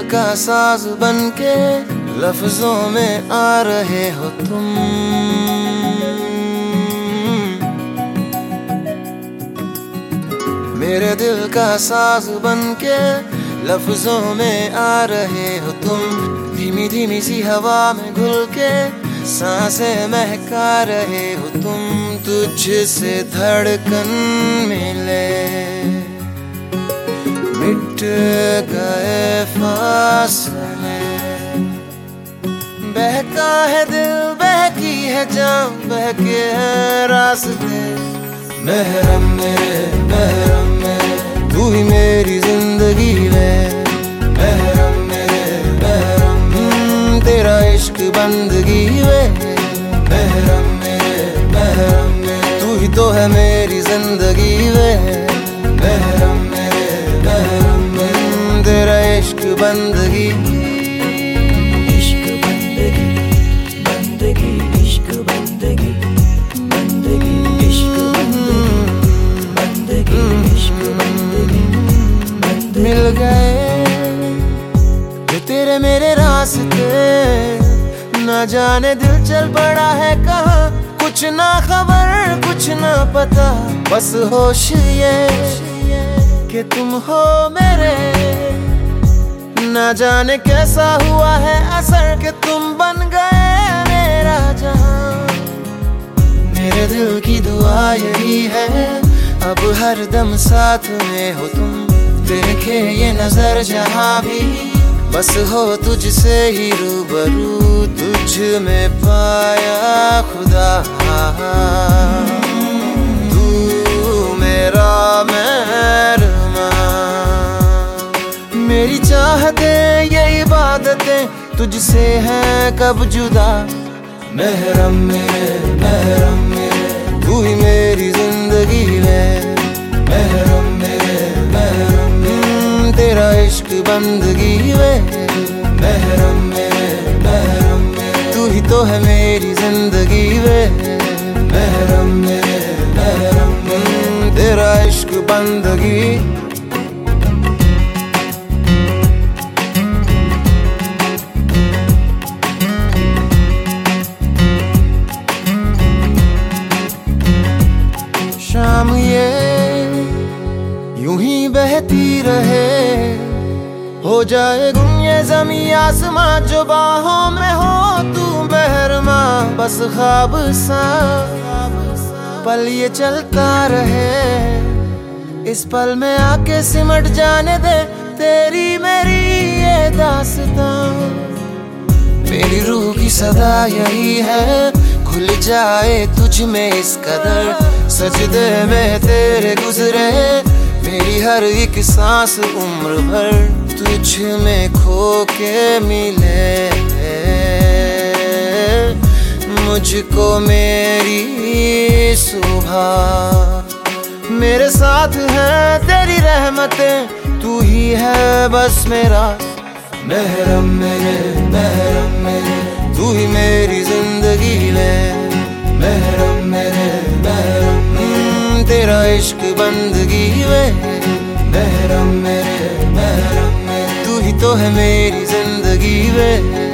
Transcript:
का साज बनके लफ्जों में आ रहे हो तुम। मेरे दिल का साज बनके लफ्जों में आ रहे हो तुम। धीमी धीमी सी हवा में घुल के सांसें महका रहे हो तुम। तुझसे धड़कन मिले मिट गए फासले। बहका है दिल, बहकी है जान, बहके हैं रास्ते। महरम मेरे तू ही मेरी जिंदगी में। महरम मेरे तेरा इश्क बंदगी में। महरम मेरे तू ही तो है मेरी जिंदगी में। महरम मेरे तेरा इश्क बंदगी। मिल गए जो तेरे मेरे रास्ते, न जाने दिल चल पड़ा है कहाँ। कुछ ना खबर कुछ ना पता, बस होश ये कि तुम हो मेरे। न जाने कैसा हुआ है असर कि तुम बन गए मेरा जहां। मेरे दिल की दुआ यही है अब हर दम साथ में हो तुम। देखे ये नजर जहां भी, बस हो तुझसे ही रूबरू। तुझ में पाया खुदा, तू मेरा मेहरबान। मेरी चाहतें ये इबादतें तुझसे हैं कब जुदा। महरम मेरे तू ही मेरी जिंदगी में। महरम मेरे तेरा इश्क बंदगी में। महरम मेरे तू ही तो है मेरी जिंदगी में। महरम मेरे तेरा इश्क बंदगी। शाम ये यूं ही बहती रहे, हो जाए गुम ये ज़मीं आसमां। जो बाहों में हो तू बहरमा, बस ख्वाब सा पल ये चलता रहे। इस पल में आके सिमट जाने दे तेरी मेरी ये दास्तां। मेरी रूह की सदा यही है, खुल जाए तुझ में इस कदर। सजदे में तेरे गुजरे मेरी हर एक सांस उम्र भर। तुझ में खो के मिले मुझको मेरी सुबह। मेरे साथ है तेरी रहमतें, तू ही है बस मेरा। महरम मेरे तू ही मेरी जिंदगी में। महरम मेरे तेरा इश्क बंदगी में। महरम मेरे तू ही तो है मेरी जिंदगी में।